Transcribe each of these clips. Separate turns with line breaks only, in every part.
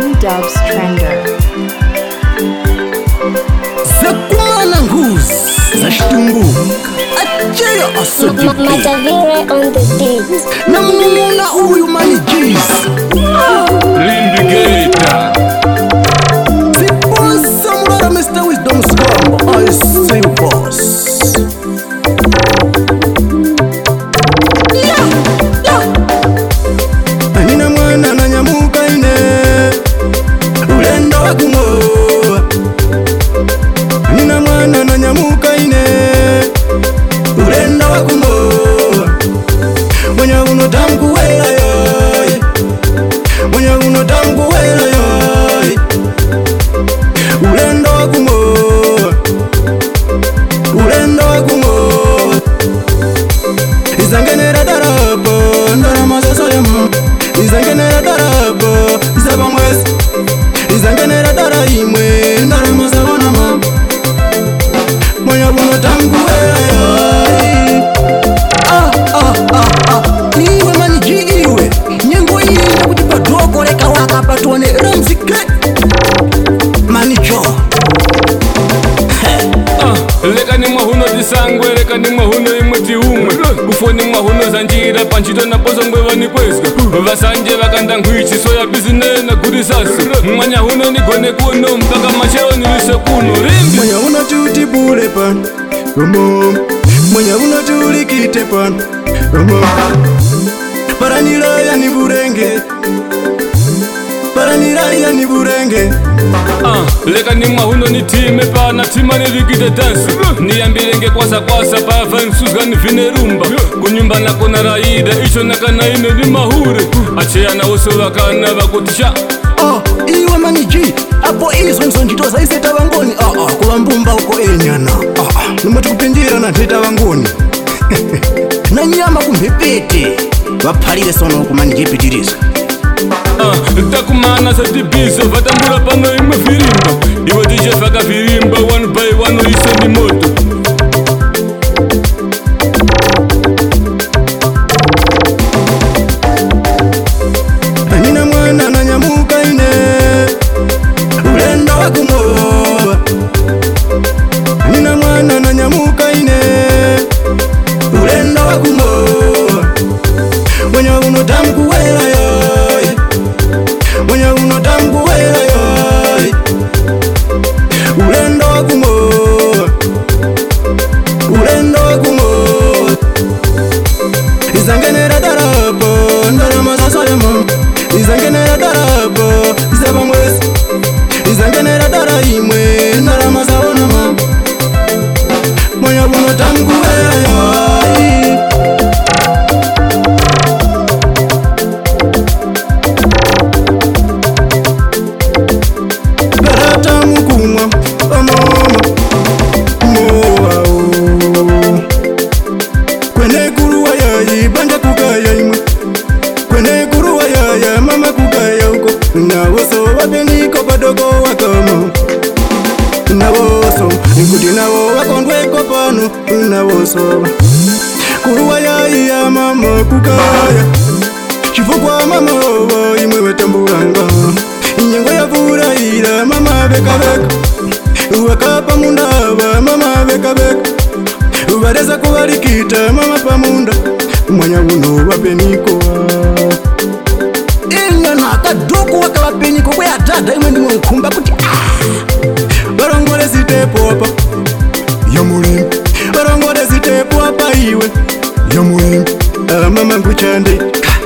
M-Dubs Trender.
Zakumana nguzi zashitunguka acheya asodipe
Matavire on the beat.
namnung'una uyu manijisi
Lindigator
Ziposa murara Mr. Wisdom Scambo I say boss Anina mwana na nyamuka ine Ulenda wakumoa Anina mwana na nyamuka ine Ulenda wakumoa Mwenye uno tangu wela yoy Mwenye uno tangu wela yoy Ulenda wakumoa Ulenda wakumoa Izangenera darabo Ndarama zasolemu Izangenera darabo Izaba mwezi Izangenera dara imwe Ndarama zabonama Mwenye uno tangu wela yoy Iwe maniji iwe Nyengo iye kuti padoko leka waka patone Ramzike Manijo
leka ni mwahuno tisangwe leka ni mwahuno imwe tiumwe kufoni mwahuno zanjira panchito na poso ngwe vanikwezga vasanje vakanda ngwichi soya bizinena kuri sasi mwanya huno nigone kuno mpaka macheo nilise kuno rimbi
Mwenye unatuti bule pan Romo Mwenye unatuli kite pan Romo Paranilaya ni burenge Paranilaya ni burenge
leka ni mwahuno ni time pana tima nilikite dansi niyambirenge kwasa kwasa pava nsuzga nivine rumba kunyumba nako na raida icho nakana ine ni mahure acheyana wose vakana vakutisha
Iwe maniji Apo izo nsonjito za iseta wangoni Kuwa mbumba uko enyana Numati kupindira na teta wangoni Na nyama kumpepete Wapalile sono kumaniji pitiriza
takumana satibiso vatambula pano imwe virimba iwe tichefaka virimba one by one uisendi moto
Anina mwana na nyamuka ine Ulenda wakumoa Anina mwana na nyamuka ine Ulenda wakumoa Mwenye uno tangu wela yoy Mwenye uno tangu wela yoy Ulenda wakumoa Ulenda wakumoa Izangenera darabo Ndarama zasolemu Izangenera darabo Izaba mwezi Izangenera dara imwe Ndarama zaonama Mwenye uno tangu wela yoy Garata mukumwa Omoma Moa Kwene kuruwa yayi Banja kukaya imwe Kwene kuruwa yaya Mama kukaya uko Nawoso wabeniko padogo wakamo Nawoso Nkuti nawo wakondweko pano Nawoso Kuruwa yayi ya mama kukaya Chifukwa mama owo imwe wetambulanga Nyengo ya vuraira mama beka beka Wakapa mundaba mama beka beka Ubareza kubalikita mama pamunda Mwanya uno wapeniko Inga na kadoku waka wapeniko Kwe ya dada imwe ndi mkumba kuti Barongole sitepo hapa Ya mulimu Barongole sitepo hapa iwe Ya mulimu Mama nguchande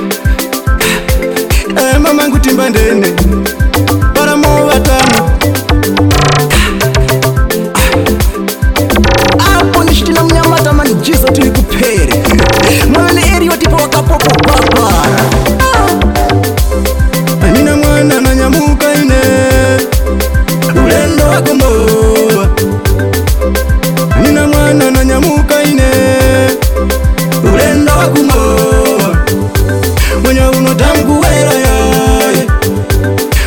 Mama ngutimba ndene Paramo watama Apo nishitina mnyamata mani jizo tuli kupere Mwane eri watipa wakapopo papara Anina mwana na nyamuka ine Ulendo wakumoa Anina mwana na nyamuka ine Ulendo wakumoa Mwenye uno tangu wela yoy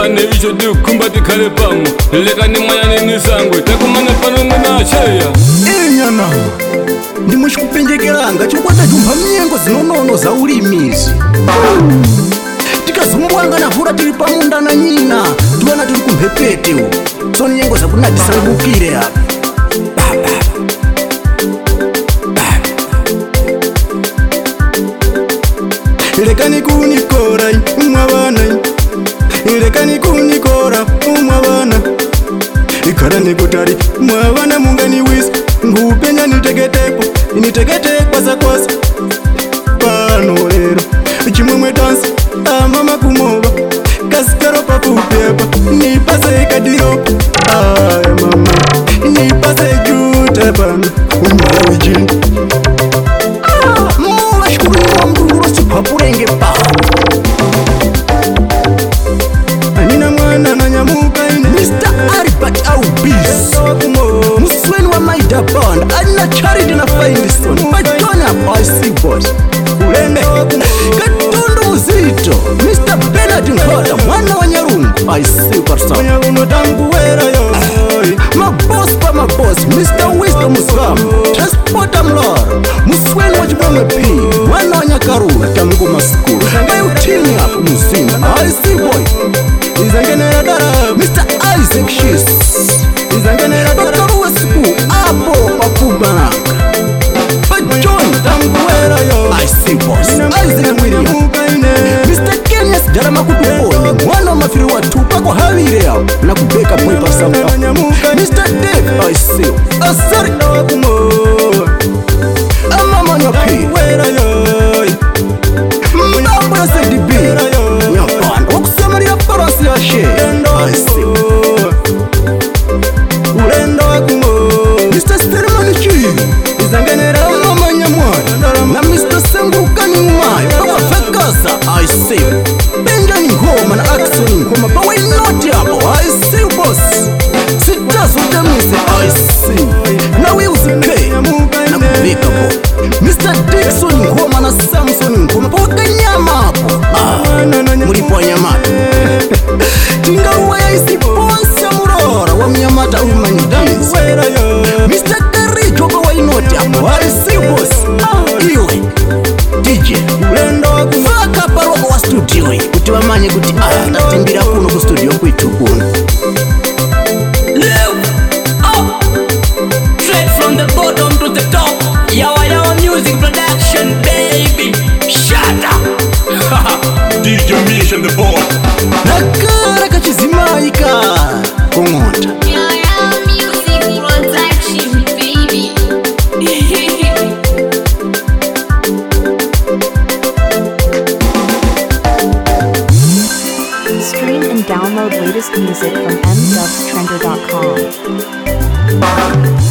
ane icho tikumba tikhale pamwe lekani mwayani nisangwe takumana pano mwena acheya
enyana ndimwe chikupenjekeranga chokwata jumba mnyengo zinonono za ulimizi tikazumbwanga na vhura tiri pamunda na nyina tiwana tiri kumphepete uko so nyengo zakunadisangukire apa lekani kunikora umwavana lekani kunikora umwavana ikara nekutari mwavana mungani wisa ngupenya niteketekwa zakwasa pano lero chimwemwe tansi amama kumova kasikaro pakupepa nipase kadiropa aya mama nipase juta pano umala wijini muva shikuruwa mdunguro sipapurenge paho anina mwana nanyamuka ine Mr. Albert Aubis musweni wa Maida Band anina Charity na Finestone Pajona Bossy Boss Ulende Katundu Muzito Mr. Bernard Nkota mwana wa Nyarungu I see person mwana unotangu wera yo maboss pa maboss Mr. Wisdom Musam Transporter Mlora musweni wa Chibwemwe P mwana wa Nyakarura tangu maskuru Zangaye utini hapo mzima I see boy Izangenera dara Mr. Isaac Shis Izangenera dara Dr. Wesiku Apo Pakubanaka John Tanguera yo I see boss Isaac William Mr. Kenyas Jarama Kutuponi mwana wa mafiri wa tupa kwa havire yao na kubeka mwepa sampa Mr. Dave I see Asari Amama Nyopi Mbambo ya CDB Nyapana wakusema ya farasi ya she I see Ulendo wakumo Mr. Sterman Chiyu Izangenera mama nyamwara na Mr. Sengukani umayo Kwa fekasa I see Benjamin Ngoma na Axel Ngoma Bawa inoti hapo I see boss Sitazo demise I see na Wills K na kubika po Mr. Dixon Ngoma na Samson Ngoma Bawa kanyama hapo Muripo Nyamata Tinga uwa ya isi Ponsa Murora wa Mnyamata Humanities Mr. Karijo Bawa inoti hapo I see boss Iwe DJ Faka parwako wa studio Utiwamanye kuti tatimbira kuno ku studio kwitu kuno
Live up straight from the bottom to the top. Yawa music production, baby. Shut up.
DJ Mission the boy.
Nakara kachizimaika Kongonta
Yawa music production, baby.
Stream and download latest music from mdubstrender.com.